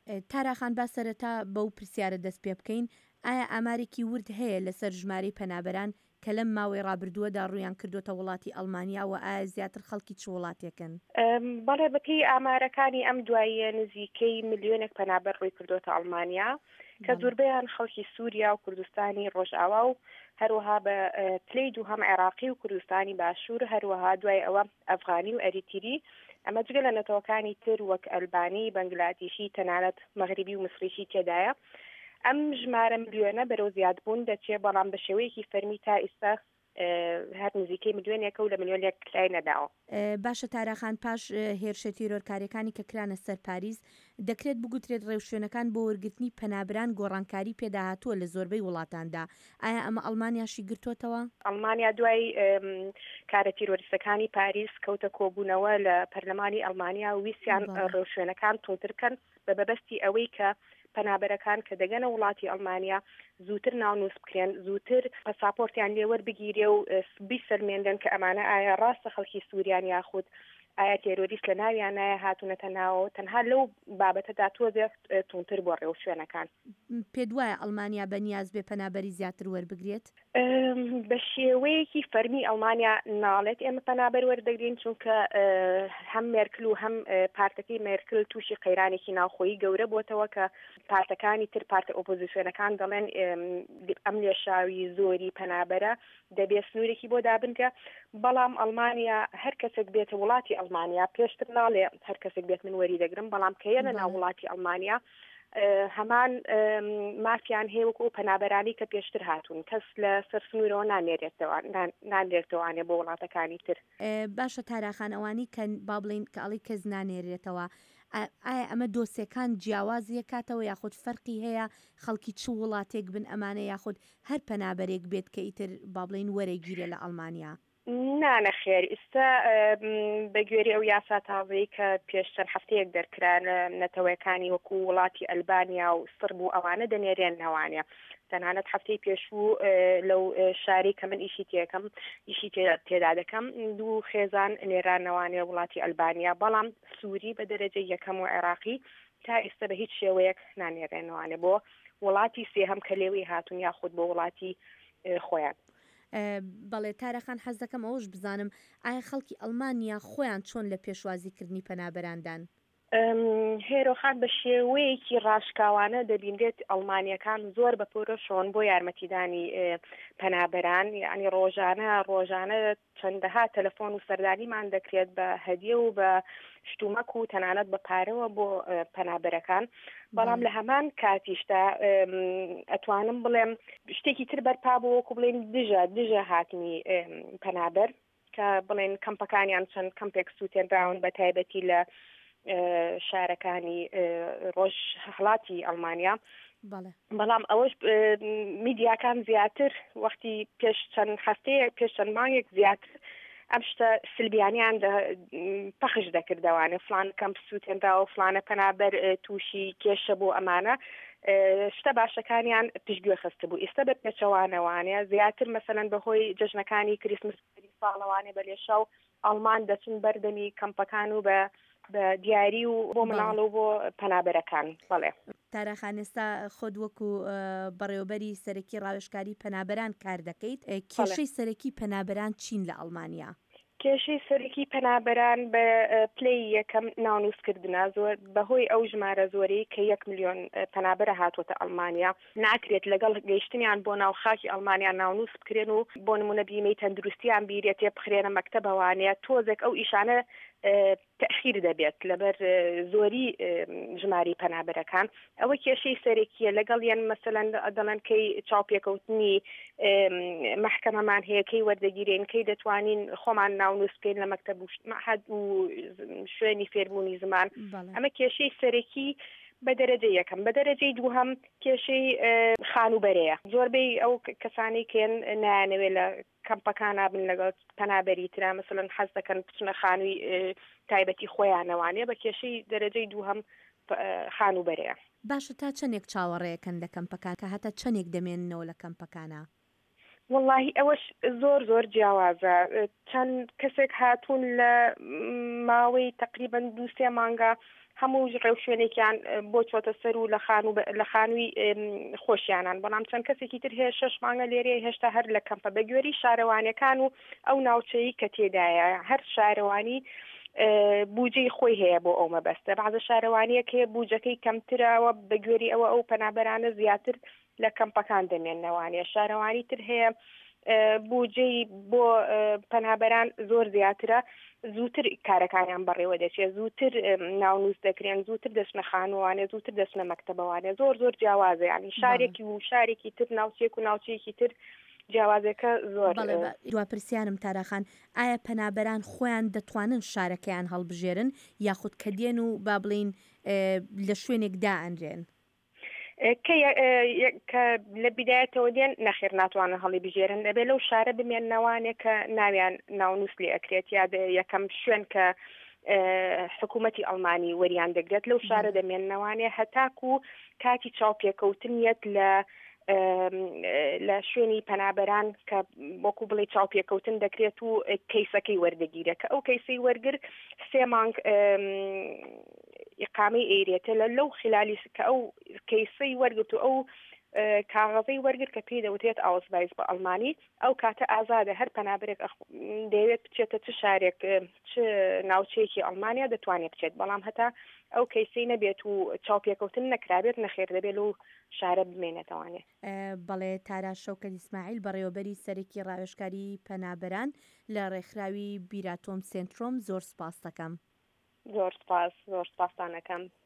تاراخان با سەرەتا بەو پرسیارە دەست پێ بکەین ئایا ئامارێکی ورد هەیە لەسەر ژمارەی پەنابەران کە لەم ماوەی ڕابردووەدا ڕوویان کردوتە وڵاتی ئەڵمانیا و ئایا زیاتر خەڵکی چ وڵاتێکن؟ بەڵێ بەپی ئامارەکانی ئەم دواییە نزیکەی ملیۆنێک پەنابەر ڕووی کردوتە ئەڵمانیا کە زۆربەیان خەڵکی سووریا و کوردستانی ڕۆژئاوا و هەروەها بە پلەی دووهەم عێراقی و کوردستانی باشوور هەروەها دوای ئەوە ئەفغانی و ئەریتری ئەمە جگە لە نەتەوەکانی تر وەک ئەلبانی بەنگلادیشی تەنانەت مەغریبی و مسریشی تێدایە ئەم ژمارە ملیۆنە بەرەو زیادبوون دەچێت بەڵام بە شێوەیەکی فەرمی تا ئێستا هەر نزیکەی ملیۆنێکە و لە ملیۆنێک لای نەداوە. باشە تاراخان پاش هێرشە تیرۆرکاریەکانی کە کرانە سەر پاریس دەکرێت بگوترێت ڕێوشوێنەکان بۆ وەرگرتنی پەنابران گۆڕانکاری پێداهاتووە لە زۆربەی وڵاتاندا. ئایا ئەمە ئەڵمانیاشی گرتوتەوە؟ ئەڵمانیا دوای کارە تیرۆریستەکانی پاریس کەوتە کۆبوونەوە لە پەرلەمانی ئەڵمانیا و ویسیان ڕێوشوێنەکان تونترکەن بە بەبەستی ئەوەی کە پەنابەرەکان کە دەگەنە وڵاتی ئەڵمانیا زووتر ناونووس بکرێن زووتر پەساپۆرتیان لێوەربگیرێ و بیسەرمێندن کە ئەمانە ئایا ڕاستە خەڵکی سووریان یاخود ئایا تێرۆریست لە ناویان نایە هاتوونەتە ناوەوە تەنها لەو بابەتەدا تۆزێک تونتر بۆ ڕێوشوێنەکان. پێت وایە ئەڵمانیا بەنیاز بێ پەنابەری زیاتر وەربگرێت؟ بە شێوەیەکی فەرمی ئەڵمانیا ناڵێت ئێمە پەنابەر وەردەگرین چونکە هەم مێرکل و هەم پارتەکەی مێرکل تووشی قەیرانێکی ناوخۆیی گەورە بۆتەوە کە پارتەکانی تر پارتە ئۆپۆزیسیۆنەکان دەڵێن ئەم لێشاوی زۆری پەنابەرە دەبێت سنوورێکی بۆ دابنکە بەڵام ئەڵمانیا هەر کەسێک بێتە وڵاتی ئەڵمانیا پێشتر ناڵێ هەر کەسێک بێت من وەری دەگرم بەڵام کە لە ناو وڵاتی ئەڵمانیا هەمان مافیان هەیە وەکو پەنابەرانی کە پێشتر هاتوون کەس لە سەر سنوورەوە نانێرێتەوانێ بۆ وڵاتەکانی تر. باشە تاراخان ئەوانی کە با بڵین کە ئەڵی کەس نانێرێتەوە ئایا ئەمە دۆسیەکان جیاوازیە کاتەوە یاخود فەرقی هەیە خەڵکی چ وڵاتێک بن ئەمانە یاخود هەر پەنابەرێک بێت کە ئیتر با بڵین وەرەگیرێ لە ئەڵمانیا؟ نانە خێر ئێستا بەگوێری ئەو یاسا تازەی کە پێش چەند هەفتەیەک دەرکران نەتەوەیەکانی وەکو وڵاتی ئەلبانیا و سرب و ئەوانە دەنێرێن نەوانە تەنانەت هەفتەی پێشوو لەو شاری کە من ئیشی تێدا دەکەم دوو خێزان نێرانەوانێ وڵاتی ئەلبانیا بەڵام سووری بە دەرەجەی یەکەم و عێراقی تا ئێستا بە هیچ شێوەیەک نانێرێنەوانێ بۆ وڵاتی سێهەم کە لێوی هاتون یاخود بۆ وڵاتی خۆیان. بەڵێ تارەخان حەز دەکەم ئەوش بزانم ئایا خەڵکی ئەڵمانیا خۆیان چۆن لە پێشوازیکردنی پەنابەراندان؟ هێرۆخان بە شێوەیەکی ڕاشکاوانە دەبینرێت ئەڵمانیەکان زۆر بە پۆرۆشۆن بۆ یارمەتیدانی پەنابەران یعنی ڕۆژانە چەندەها تەلەفۆن و سەردانیمان دەکرێت بە هەدیە و بە شتومەک و تەنانەت بە پارەوە بۆ پەنابەرەکان بەڵام لە هەمان کاتیشدا ئەتوانم بڵێم شتێکی تر بەرپا بۆ وەکو بڵێن دژە هاتنی پەنابەر کە بڵێن کەمپەکانیان چەند کەمپێک سووتێنراون بە تایبەتی لە شارەکانی ڕۆژ هەڵاتی ئەڵمانیا بەڵام ئەوەش میدیاکان زیاتر وەختی پێش چەند هەفتەیە پێش چەند مانگێک زیاتر ئەم شتە سلبیانیان پەخش دەکردەوانە فلان کەمپ سووتێنراوە فلانە پەنابەر تووشی کێشە بۆ ئەمانە شتە باشەکانیان پشتگوێ خستە بوو ئێستا بە پێچەوانەوانەیە زیاتر مەسەلەن بەهۆی جەژنەکانی کریسمس ساڵەوانێ بە لێشە و ئەڵمان دەچن بەردەمی کەمپەکان و بە دیاری و بۆ مناڵ و بۆ پەنابەرەکان. بەڵێ تاراخانێستا خۆت وەکو بەڕێوەبەری سەرەکی ڕاوێژکاری پەنابەران کار دەکەیت کێشەی سەرەکی پەنابەران چین لە ئەڵمانیا؟ کێشەی سەرەکی پەنابەران بە پلەی یەکەم ناونووسکردنا زۆر بەهۆی ئەو ژمارە زۆری کە 1 ملیۆن پەنابەرە هاتوۆتە ئەڵمانیا ناکرێت لەگەڵ گەیشتنیان بۆ ناو خاکی ئەڵمانیا ناونووس بکرێن و بۆ نمونە بیمەی تەندروستیان بیرێتێ بخرێنە مەکتەبەوانەیە تۆزێک ئەو ئیشانە تەخیر دەبێت لەبەر زۆری ژماری پەنابەرەکان ئەوە کێشەی سەرەکیە لەگەڵ یان مەسەلەن دەڵێن کەی چاوپێکەوتنی محکەمەمان هەیە کەی وەردەگیرێن کەی دەتوانین خۆمان ناونووسکەین لە مەکتەب و مەعهەد و شوێنی فێربوونی زمان ئەمە کێشەی سەرەکی بە دەرەجەی یەکەم. بە دەرەجەی دووهەم کێشەی خانوبەرەیە زۆربەی ئەو کەسانی کێن نایانەوێت لە کەمپەکان بن لەگەڵ پەنابەری ترا مەسەلەن حەز دەکەن بچنە خانووی تایبەتی خۆیانەوانێ بە کێشەی دەرەجەی دووهەم خانوبەرەیە. باشە تا چەندێک چاوەڕێیەکەن لە کەمپەکان کە هەتا چەندێک دەمێننەوە لە کەمپەکانە؟ واللهی ئەوەش زۆر جیاوازە چەند کەسێک هاتوون لە ماوەی تقریبا 2-3 مانگە هەموو ڕێو شوێنێکیان بۆ چۆتە سەر و لە خانووی خۆشیانان بەڵام چەند کەسێکی تر هەیە 6 مانگە لێرێ هێشتا هەر لە کەمپە بە گوێری شارەوانیەکان و ئەو ناوچەی کە تێدایە هەر شارەوانی بودجەی خۆی هەیە بۆ ئەو مەبەستە بعضە شارەوانیەک هەیە بودجەکەی کەمترەوە بە گوێری ئەو پەنابەرانە زیاتر لە کەمپەکان دەمێننەوانێ شارەوانی تر هەیە بودجەی بۆ پەنابەران زۆر زیاترە زووتر کارەکانیان بەڕێوە دەچێت زووتر ناونووس دەکرێن زووتر دەچنە خانووانێ زووتر دەچنە مەکتەبەوانێ زۆر جیاوازە ینی شارێکی و شارێکی تر ناوچێک و ناوچەیەکی تر جیاوازەکە زۆر دوپرسیانم تاراخان ئایا پەنابەران خۆیان دەتوانن شارەکەیان هەڵبژێرن یاخود کە دێن و با بڵین لە شوێنێکدا ئەنرێن کە لە بیدایەتەوە دێن نەخێر ناتوانن هەڵی بژێرن دەبێت لەو شارە بمێننەوانێک کە ناویان ناونووس لێ ئەکرێت یا یەکەم شوێن کە حکوومەتی ئەڵمانی وەریان دەگرێت لەو شارە دەمێننەوانێ هەتاکو و کاتی چاوپێکەوتنیەت لە شوێنی پەنابەران کە بۆکو بڵێ چاوپێکەوتن دەکرێت و کەیسەکەی وەردەگیرە کە ئەو کەیسەی وەرگر 3 مانگ ئیقامەی ئێرێتە لەو خلالی کە ئەو کەیسەی وەرگرت و ئەو کاغەزەی وەرگر کە پێی دەوتێت ئاوسبایز بە ئەڵمانی ئەو کاتە ئازادە هەر پەنابەرێک دەوێت بچێتە چ شارێک چ ناوچەیەکی ئەڵمانیا دەتوانێت بچێت بەڵام هەتا ئەو کەیسەی نەبێت و چاوپێکەوتن نەکرابێت نەخێر دەبێت و شارە بمێنێتەوانێت بەڵێ تارا شەوکەت ئیسماعیل بەڕێوەبەری سەرەکی ڕاوێژکاری پەنابەران لە ڕێکخراوی بیراتۆم سنترۆم زۆر سپاس دەکەم زۆر سپاسانەکەم